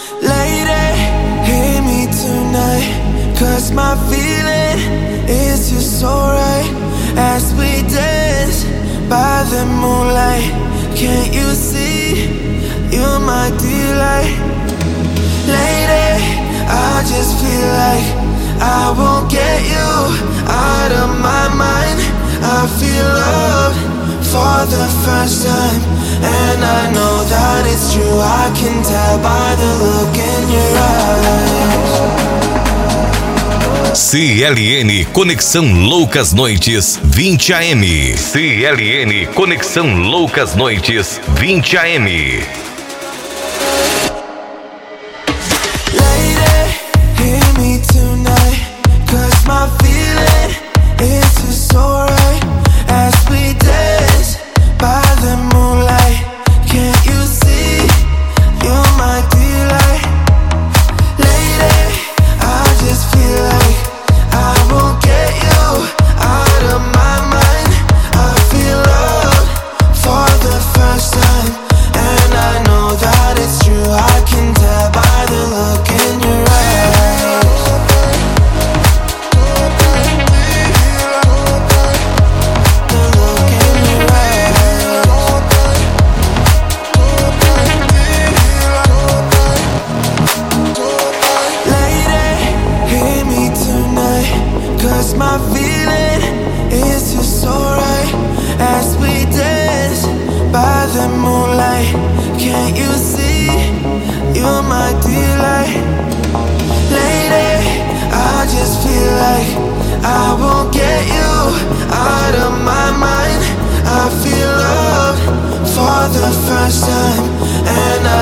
Lady, hear me tonight, 'cause my feeling is just alright. As we dance by the moonlight, can't you see you're my delight? Lady, I just feel like I won't get you out of my mind. I feel love for the first time, and I know that it's true. I can tell by the look in your eyes. CLN Conexão Loucas Noites 20 AM. CLN Conexão Loucas Noites 20 AM. Lady, hear me tonight, 'cause my feeling is just alright. As we dance by the moonlight, can't you see you're my delight? Lady, I just feel like I won't get you out of my mind. I feel love for the first time, and I know that it's true. I can tell by the look in your eyes. The look in your eyes. Lady, hear me tonight, 'cause my feeling is just alright. As we dance by the moonlight, can't you see you're my delight? Lady, I just feel like I won't get you out of my mind. I feel love for the first time, and